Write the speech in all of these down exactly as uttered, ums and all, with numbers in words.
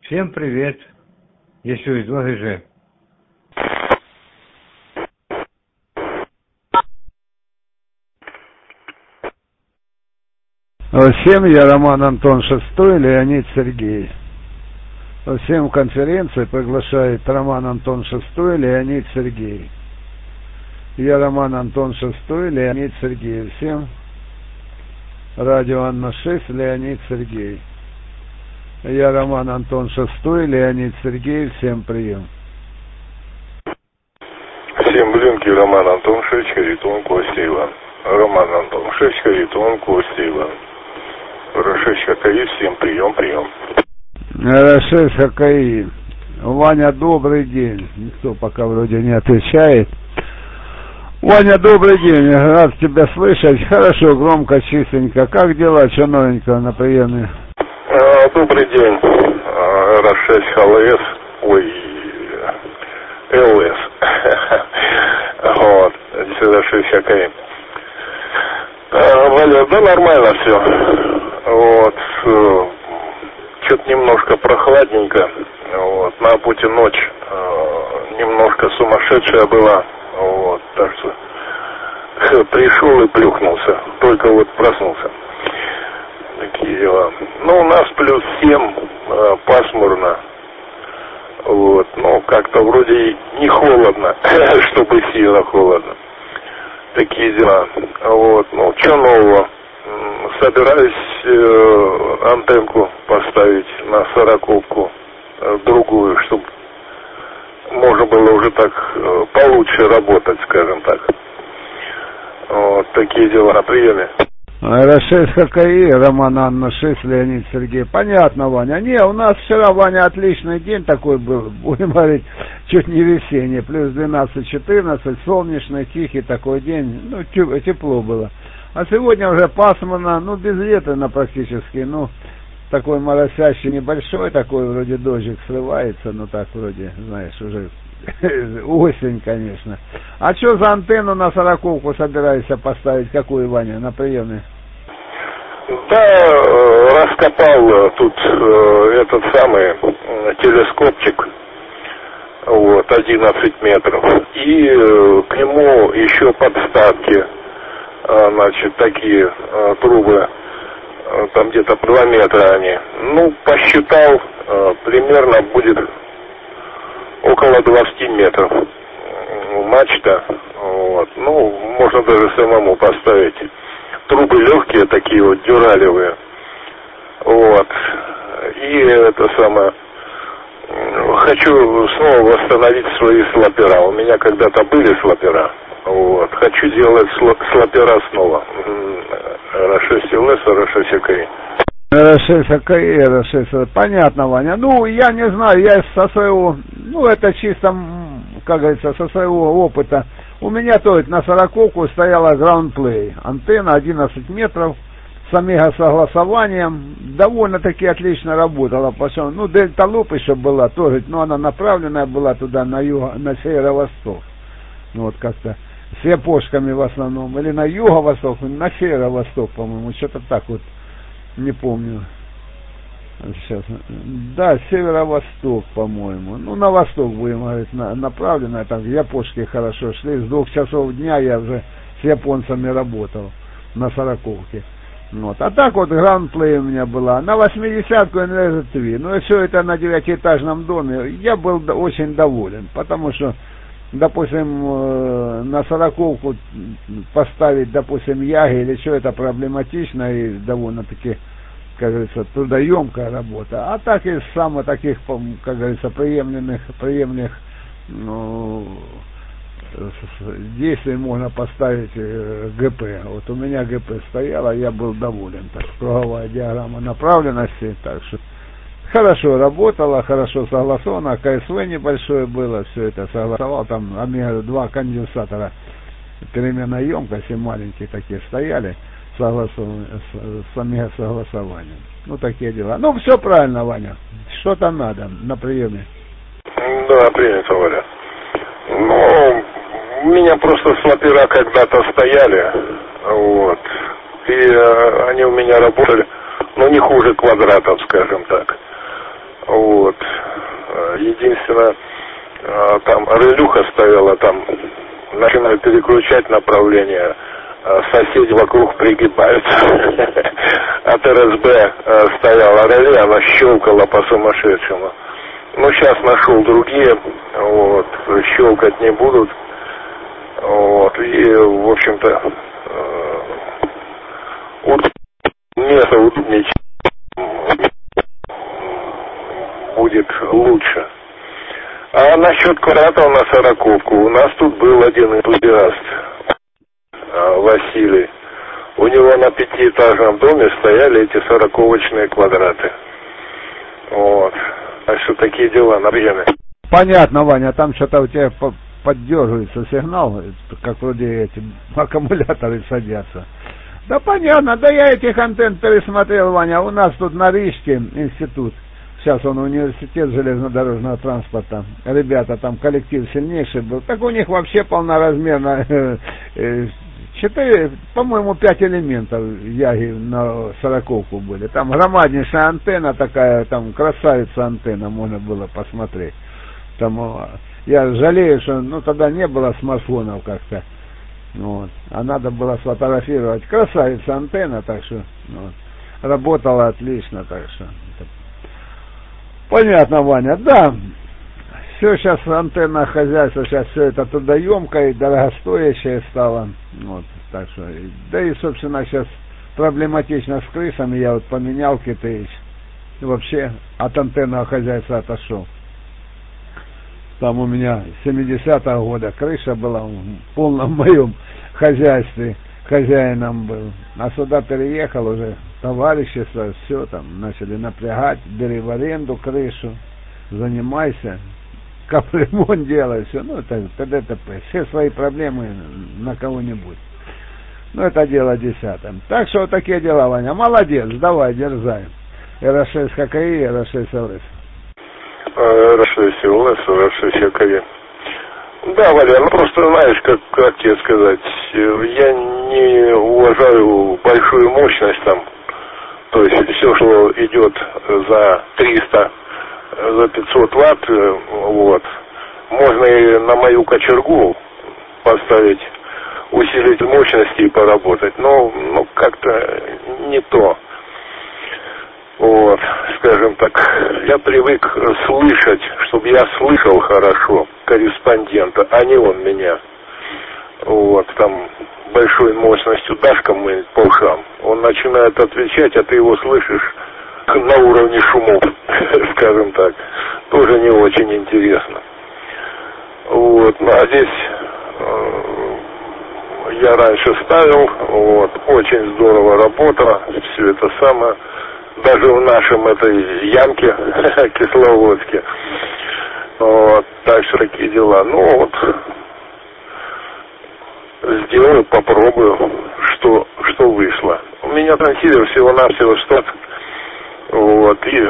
Всем привет. Еще из ОГЖ. Всем я Роман Антон Шестой, Леонид Сергей. Всем конференции приглашает Роман Антон Шестой, Леонид Сергей. Я Роман Антон Шестой, Леонид Сергей. Всем радио Анна шесть, Леонид Сергей. Я Роман Антон Шестой, Леонид Сергей. Всем прием. Всем блинки, Роман Антон шесть, Харитон, Костя Иван. Роман Антон шесть, Харитон, Костя Иван. Рашесть ХКИ, всем прием, прием. Рашесть ХКИ. Ваня, добрый день. Никто пока вроде не отвечает. Ваня, добрый день. Рад тебя слышать. Хорошо, громко, чистенько. Как дела? Что новенького на приеме? А, добрый день. А, Рашесть ЛС. Ой, ЛС. Вот. Здесь Рашесть ХКИ. А, Валя, да нормально все. Вот. Что-то немножко прохладненько. Вот. На пути ночь э, немножко сумасшедшая была. Вот. Так что пришел и плюхнулся. Только вот проснулся. Такие дела. Ну, у нас плюс семь, э, пасмурно. Вот. Ну, как-то вроде не холодно, чтобы сильно холодно. Такие дела. Вот. Ну, что нового? Собираюсь э, антенку поставить на сороковку, э, другую, чтобы можно было уже так э, получше работать, скажем так. Вот такие дела на приеме. Рашесть ХКИ, Роман Анна шесть, Леонид Сергей. Понятно, Ваня. Не, у нас вчера, Ваня, отличный день такой был, будем говорить, чуть не весенний, плюс двенадцать-четырнадцать, солнечный, тихий такой день, ну, тепло было. А сегодня уже пасмурно, ну, безветренно практически, ну, такой моросящий небольшой, такой вроде дождик срывается, ну, так вроде, знаешь, уже осень, конечно. А что за антенну на сороковку собираешься поставить, какую, Ваня, на приеме? Да, раскопал тут э, этот самый э, телескопчик, вот, одиннадцать метров, и э, к нему еще подставки. Значит, такие э, трубы, э, там где-то два метра они. Ну, посчитал, э, примерно будет около двадцати метров э, мачта. Вот. Ну, можно даже самому поставить. Трубы легкие, такие вот, дюралевые. Вот. И это самое... Хочу снова восстановить свои слапера. У меня когда-то были слапера. Вот. Хочу делать слапера снова. Рашесть ЛС, Рашесть ХКИ. Рашесть ХКИ, Рашесть. Понятно, Ваня. Ну, я не знаю, я со своего, ну, это чисто, как говорится, со своего опыта. У меня то есть на сороковку стояла Ground Play. Антенна одиннадцать метров с омега-согласованием. Довольно-таки отлично работала. Потому, ну, Дельта Луп еще была тоже, но она направленная была туда, на юго, на северо-восток. Вот как-то. С япошками в основном, или на юго-восток, на северо-восток, по-моему, что-то так вот, не помню. Сейчас. Да, северо-восток, по-моему. Ну, на восток, будем говорить, на, направлено, там япошки хорошо шли. С двух часов дня я уже с японцами работал на сороковке. Вот. А так вот Grand Play у меня была. На восьмидесятку эн эр зет ви. Ну, и все это на девятиэтажном доме. Я был очень доволен, потому что допустим, на сороковку поставить, допустим, яги или что, это проблематично и довольно-таки, как говорится, трудоемкая работа. А так из самых таких, как говорится, приемлемых, приемлемых ну, действий можно поставить ГП. Вот у меня ГП стояло, я был доволен. Так, круговая диаграмма направленности, так что хорошо работала, хорошо согласовано, КСВ небольшое было, все это согласовал, там омега два конденсатора, переменная емкость, маленькие такие стояли, согласованы, с, с омега согласованием. Ну, такие дела. Ну, все правильно, Ваня, что-то надо на приеме. Да, принято, Валя. Ну, у меня просто слапера когда-то стояли, вот, и э, они у меня работали, ну, не хуже квадратов, скажем так. Вот. Единственное, там релюха стояла, там начинают переключать направление, соседи вокруг пригибаются. От эр эс бэ стояла реле, она щелкала по-сумасшедшему. Ну, сейчас нашел другие, вот, щелкать не будут. Вот, и, в общем-то, место удобнее будет лучше. А насчет квадратов на сороковку, у нас тут был один энтузиаст, Василий. У него на пятиэтажном доме стояли эти сороковочные квадраты. Вот. Так что такие дела на время. Понятно, Ваня, там что-то у тебя поддерживается сигнал, как вроде эти аккумуляторы садятся. Да понятно, да я этих антенн пересмотрел, Ваня. У нас тут на Рижке институт. Сейчас он университет железнодорожного транспорта. Ребята, там коллектив сильнейший был. Так у них вообще полноразмерно четыре, по-моему, пять элементов яги на сороковку были. Там громаднейшая антенна такая, там красавица антенна, можно было посмотреть. Там, я жалею, что ну тогда не было смартфонов как-то. Вот. А надо было сфотографировать. Красавица антенна, так что вот. Работала отлично, так что. Понятно, Ваня, да. Все сейчас антенна хозяйство, сейчас все это трудоемкое и дорогостоящее стало. Вот, так что, да и, собственно, сейчас проблематично с крысами. Я вот поменял Китыч. И вообще от антенного хозяйства отошел. Там у меня семидесятого года крыша была в полном моем хозяйстве. Хозяином был. А сюда переехал уже товарищество, все там начали напрягать, бери в аренду крышу, занимайся, капремонт делай, все, ну это тэ дэ тэ пэ, все свои проблемы на кого-нибудь. Ну это дело десятое. Так что вот такие дела, Ваня. Молодец, давай, дерзай. эр шесть ха ка и, эр шесть эл эс. эр шесть эл эс, эр шесть ха ка и. Да, Валя, ну просто знаешь, как, как тебе сказать, я не уважаю большую мощность там, то есть все, что идет за триста, за пятьсот ватт, вот, можно и на мою кочергу поставить, усилить мощности и поработать, но ну, как-то не то. Вот, скажем так, я привык слышать, чтобы я слышал хорошо корреспондента, а не он меня. Вот, там большой мощностью дашь кому-нибудь по ушам, он начинает отвечать, а ты его слышишь на уровне шумов, скажем так. Тоже не очень интересно. Вот, ну а здесь э, я раньше ставил, вот, очень здорово работало, все это самое. Даже в нашем этой ямке Кисловодске. Вот, так что такие дела. Ну вот, сделаю, попробую, что, что вышло. У меня трансивер всего-навсего штат. Вот, и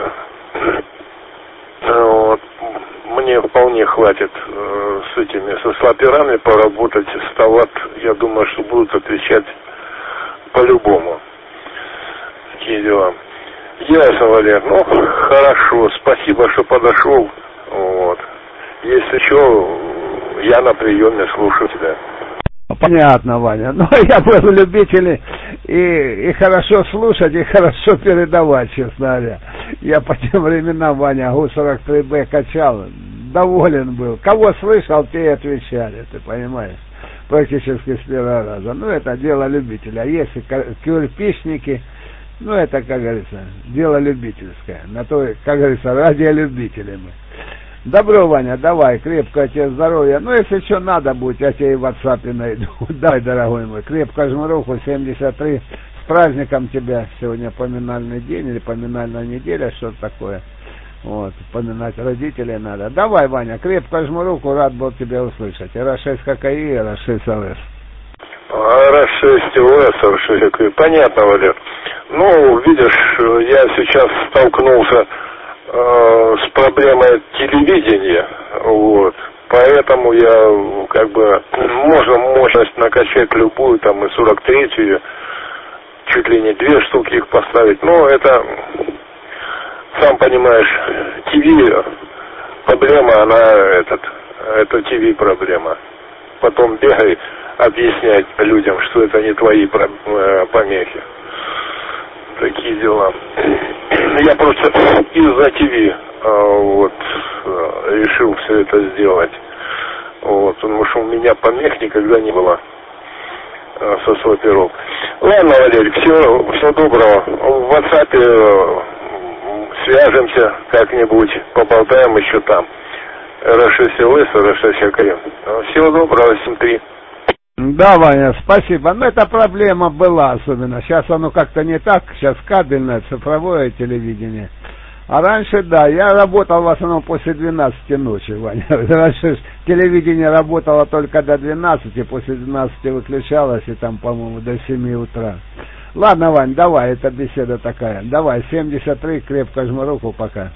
вот, мне вполне хватит э, с этими, со слаперами поработать. сто ватт, я думаю, что будут отвечать по-любому. Такие дела. Ясно, Валер. Ну, хорошо. Спасибо, что подошел. Вот. Если что, я на приеме, слушаю тебя. Понятно, Ваня. Ну, я был любитель и, и хорошо слушать, и хорошо передавать, честно говоря. Я по тем временам, Ваня, ГУ сорок три бэ качал. Доволен был. Кого слышал, те и отвечали, ты понимаешь. Практически с первого раза. Ну, это дело любителя. А если кирпичники... Ну, это, как говорится, дело любительское. На то, как говорится, радиолюбители мы. Добро, Ваня, давай, крепкого тебе здоровья. Ну, если что надо будет, я тебе и в WhatsApp найду. Давай, дорогой мой, крепко жму руку, семьдесят три. С праздником тебя. Сегодня поминальный день или поминальная неделя, что-то такое. Вот, поминать родителей надо. Давай, Ваня, крепко жму руку, рад был тебя услышать. эр шесть ха ка и, эр шесть эл эс. эр шесть эл эс, эр шесть ха ка и. Понятно, Валер. Ну, видишь, я сейчас столкнулся э, с проблемой телевидения, вот, поэтому я, как бы, можно мощность накачать любую, там, и сорок третью, чуть ли не две штуки их поставить, но это сам понимаешь, ТВ проблема, она этот, это ТВ проблема. Потом бегай объяснять людям, что это не твои помехи. Такие дела. Я просто из-за ТВ вот, решил все это сделать. Вот, потому что у меня помех никогда не было со сваперов. Ладно, Валерий, все, все доброго. В WhatsApp свяжемся как-нибудь, поболтаем еще там. эр шесть эл эс, эр шесть эй ка эм. Всего доброго, семь три. Да, Ваня, спасибо. Но эта проблема была особенно. Сейчас оно как-то не так. Сейчас кабельное, цифровое телевидение. А раньше, да, я работал в основном после двенадцати ночи, Ваня. Раньше телевидение работало только до двенадцати, после двенадцати выключалось, и там, по-моему, до семи утра. Ладно, Вань, давай, это беседа такая. Давай, семьдесят три, крепко жму руку, пока.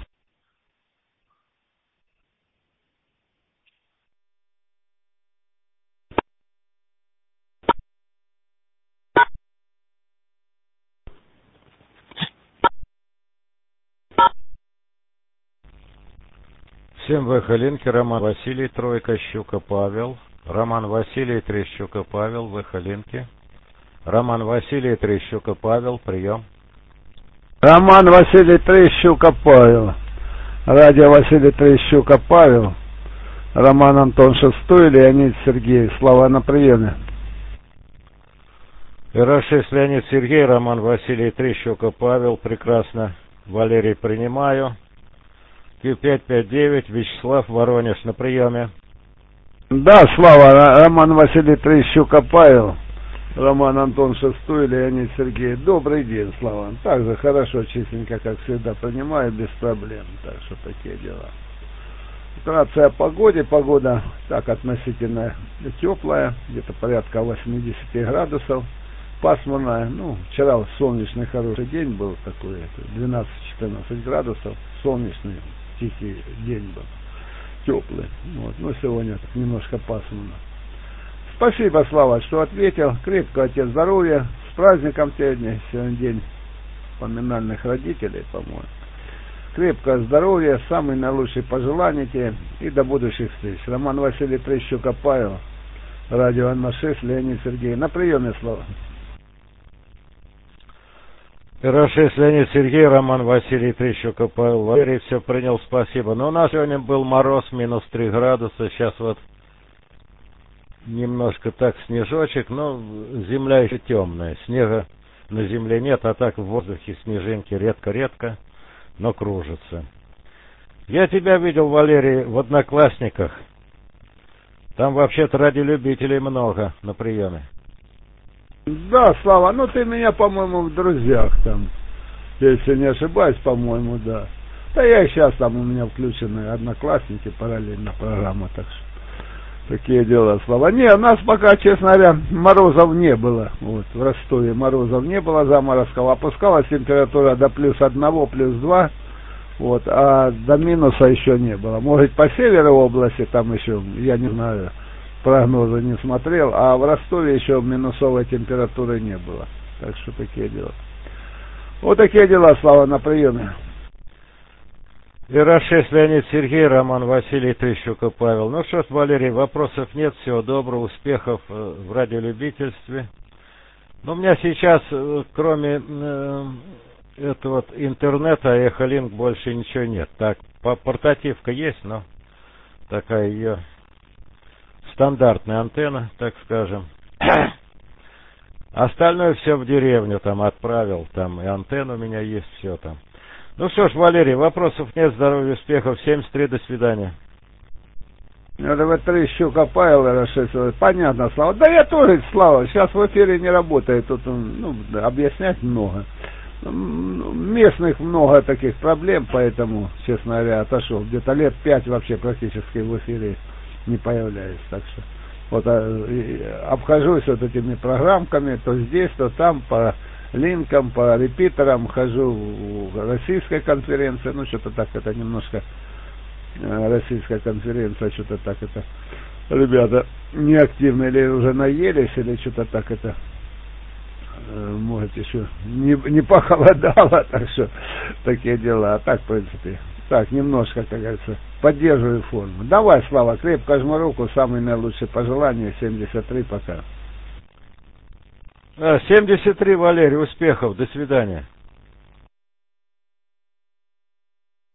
Всем Выхоленки, Роман Василий, Тройка, Щука, Павел. Роман Василий, Три Щука, Павел, Выхоленки. Роман Василий, Три Щука, Павел, прием. Роман Василий, Три Щука, Павел. Радио Василий, Три Щука, Павел. Роман Антон Шестой, Леонид Сергей. Слова на приеме. эр шесть Леонид Сергей, Роман Василий, Три Щука, Павел. Прекрасно. Валерий, принимаю. Q пять пять девять, Вячеслав, Воронеж, на приеме. Да, Слава, Роман Василий, Три Щука, Павел. Роман Антон Шестой, Леонид Сергей. Добрый день, Слава. Также хорошо, чистенько, как всегда, принимаю, без проблем. Так что такие дела. Вкратце о погоде. Погода так относительно теплая, где-то порядка восьмидесяти градусов. Пасмурная. Ну, вчера солнечный хороший день был такой, двенадцать-четырнадцать градусов. Солнечный, тихий день был. Теплый. Вот. Но сегодня так немножко пасмурно. Спасибо, Слава, что ответил. Крепкого тебе здоровья. С праздником сегодня. Сегодня день поминальных родителей, по-моему. Крепкого здоровья, самые наилучшие пожелания тебе и до будущих встреч. Роман Василий, Три Щука, Павел. Радио эн шесть, Леонид Сергей. На приеме, Слава. эр шесть Леонид Сергей, Роман Василий, Три Щука, Павел. Валерий все принял, спасибо. Но у нас сегодня был мороз, минус три градуса. Сейчас вот немножко так снежочек, но земля еще темная. Снега на земле нет, а так в воздухе снежинки редко-редко, но кружатся. Я тебя видел, Валерий, в Одноклассниках. Там вообще-то радиолюбителей много на приеме. Да, Слава, ну ты меня, по-моему, в друзьях там, если не ошибаюсь, по-моему, да. Да я и сейчас там у меня включены Одноклассники, параллельно программа, так что такие дела, Слава. Не, у нас пока, честно говоря, морозов не было. Вот, в Ростове морозов не было, заморозков. Опускалась температура до плюс одного, плюс два. Вот, а до минуса еще не было. Может, по северу области там еще, я не знаю, прогнозы не смотрел, а в Ростове еще минусовой температуры не было. Так что такие дела. Вот такие дела, Слава, на приеме. эр шесть Леонид Сергей, Роман Василий, Три Щука, Павел. Ну что ж, Валерий, вопросов нет, всего доброго, успехов в радиолюбительстве. Но у меня сейчас, кроме э, этого вот интернета, Эхолинк, больше ничего нет. Так, портативка есть, но такая ее стандартная антенна, так скажем. Остальное все в деревню там отправил, там и антенна у меня есть, все там. Ну что ж, Валерий, вопросов нет, здоровья, успехов, семьдесят три, до свидания. эр три Щука, Павел, эр шесть, понятно, Слава. Да я тоже, Слава, сейчас в эфире не работает, тут ну, объяснять много. Местных много таких проблем, поэтому, честно говоря, отошел. Где-то лет пять вообще практически в эфире не появляюсь, так что вот а, обхожусь вот этими программками, то здесь, то там, по линкам, по репитерам, хожу в российской конференции, ну что-то так это немножко российская конференция, что-то так это ребята неактивно или уже наелись, или что-то так это может, еще не, не похолодало, так что такие дела. А так, в принципе, так, немножко, как говорится, поддерживаю форму. Давай, Слава, крепко жму руку, самые наилучшие пожелания, семьдесят три, пока. семьдесят три, Валерий, успехов, до свидания.